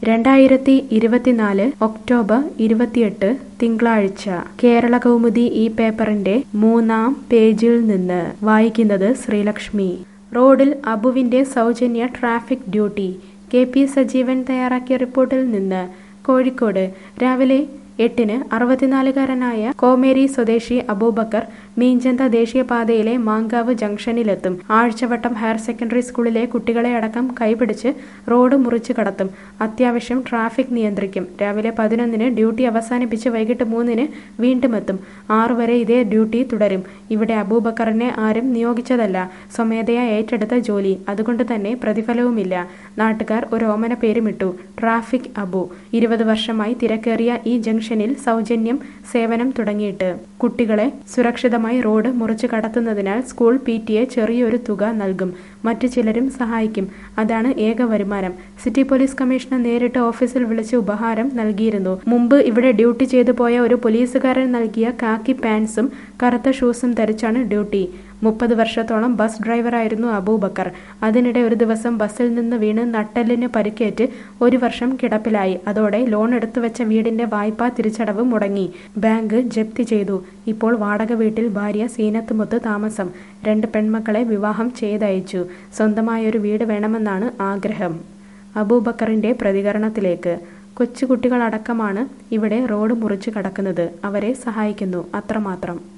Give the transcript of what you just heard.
2024 October 28 തിങ്കളാഴ്ച കേരള കൗമുദി ഈ പേപ്പറിന്റെ 3-ാം പേജിൽ നിന്ന് വായിക്കുന്നത് ശ്രീലക്ഷ്മി. റോഡിൽ അബുവിന്റെ സൗജന്യ ട്രാഫിക് ഡ്യൂട്ടി. കെ.പി. സജീവൻ തയ്യാറാക്കിയ റിപ്പോർട്ടിൽ നിന്ന്. കോഴിക്കോട് രാവിലെ 8-ന് 64-കാരനായ കോമേരി സ്വദേശി അബൂബക്കർ മീഞ്ചന്ത ദേശീയപാതയിലെ മാങ്കാവ് ജംഗ്ഷനിലെത്തും. ആഴ്ചവട്ടം ഹയർ സെക്കൻഡറി സ്കൂളിലെ കുട്ടികളെ അടക്കം കൈപിടിച്ച് റോഡ് മുറിച്ചു കടത്തും. അത്യാവശ്യം ട്രാഫിക് നിയന്ത്രിക്കും. രാവിലെ 11-ന് ഡ്യൂട്ടി അവസാനിപ്പിച്ച് വൈകിട്ട് 3-ന് വീണ്ടും എത്തും. 6 വരെ ഇതേ ഡ്യൂട്ടി തുടരും. ഇവിടെ അബൂബക്കറിനെ ആരും നിയോഗിച്ചതല്ല, സ്വമേധയാ ഏറ്റെടുത്ത ജോലി. അതുകൊണ്ട് തന്നെ പ്രതിഫലവുമില്ല. നാട്ടുകാർ ഒരു ഓമന പേരുമിട്ടു, ട്രാഫിക് അബു. 20 വർഷമായി തിരക്കേറിയ ഈ ജംഗ്ഷനിൽ സൗജന്യം സേവനം തുടങ്ങിയിട്ട്. കുട്ടികളെ സുരക്ഷിതമായി റോഡ് മുറിച്ചു കടത്തുന്നതിനാൽ സ്കൂൾ PTA ചെറിയൊരു തുക നൽകും. മറ്റു ചിലരും സഹായിക്കും. അതാണ് ഏക വരുമാനം. സിറ്റി പോലീസ് കമ്മീഷണർ നേരിട്ട് ഓഫീസിൽ വിളിച്ച് ഉപഹാരം നൽകിയിരുന്നു. മുമ്പ് ഇവിടെ ഡ്യൂട്ടി ചെയ്തു പോയ ഒരു പോലീസുകാരൻ നൽകിയ കാക്കി പാൻസും കറുത്ത ഷൂസും ധരിച്ചാണ് ഡ്യൂട്ടി. 30 വർഷത്തോളം ബസ് ഡ്രൈവറായിരുന്നു അബൂബക്കർ. അതിനിടെ ഒരു ദിവസം ബസ്സിൽ നിന്ന് വീണ് നട്ടെല്ലിന് പരിക്കേറ്റ് 1 വർഷം കിടപ്പിലായി. അതോടെ ലോൺ എടുത്തുവെച്ച വീടിന്റെ വായ്പാ തിരിച്ചടവ് മുടങ്ങി. ബാങ്ക് ജപ്തി ചെയ്തു. ഇപ്പോൾ വാടക വീട്ടിൽ ഭാര്യ സീനത്തുമൊത്ത് താമസം. 2 പെൺമക്കളെ വിവാഹം ചെയ്തയച്ചു. സ്വന്തമായൊരു വീട് വേണമെന്നാണ് ആഗ്രഹം. അബൂബക്കറിന്റെ പ്രതികരണത്തിലേക്ക്. കൊച്ചുകുട്ടികളടക്കമാണ് ഇവിടെ റോഡ് മുറിച്ചു കടക്കുന്നത്. അവരെ സഹായിക്കുന്നു, അത്രമാത്രം.